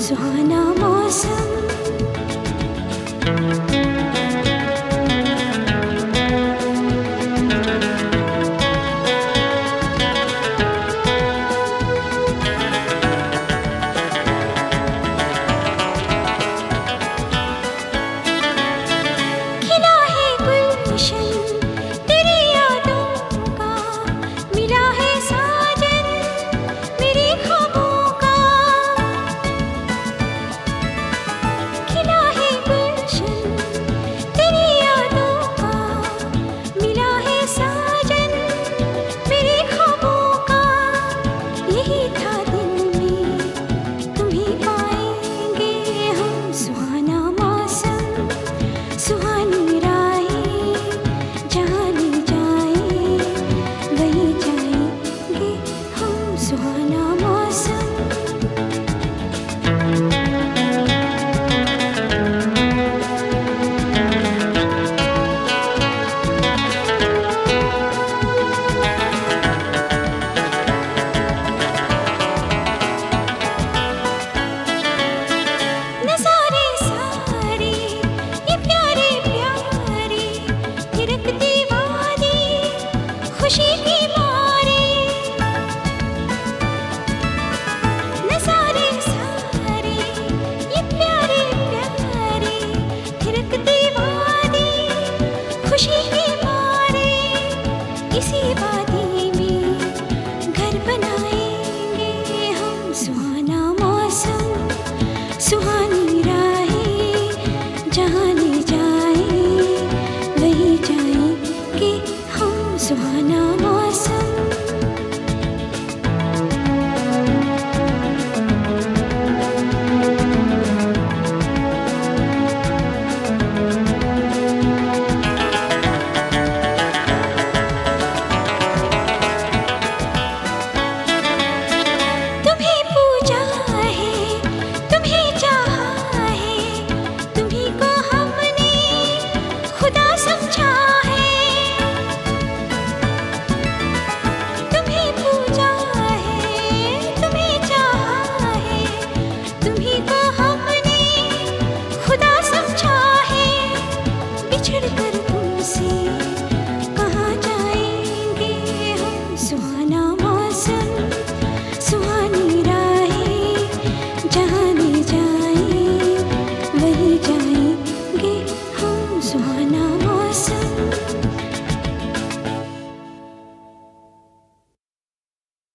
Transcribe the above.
सुहाना मौसम। खिला है गुलशन तेरी यादों का, मिला है साजन मेरे ख्वाबों का। खिला है गुलशन तेरी यादों का, मिला है साजन मेरे ख्वाबों का। यही था दिल में तुम्हें पाएंगे हम, सुहाना मौसम सुहानी राहें। जहाँ ले जाए वहीं जाएंगे हम, सुहाना मौसम। नज़ारे सारे ये प्यारे प्यारे, थिरकती वादी खुशी की मारे। नज़ारे सारे ये प्यारे प्यारे, थिरकती वादी खुशी की मारे। इसी वादी में घर बनाएंगे हम, सुहाना मौसम सुहानी राहें। जहाँ ले जाए वहीं जाएंगे हम, सुहाना मौसम। तुम्हें पूजा है, तुम्हें चाहा है, तुम्हीं को हमने खुदा समझा है। तुम्हें पूजा है, तुम्हें चाहा है, तुम्हीं को हमने खुदा समझा है। बिछड़ कर तुमसे कहाँ जाएंगे हम, सुहाना मौसम सुहानी राहें। जहाँ ले जाए वहीं जाएंगे हम, सुहाना मौसम।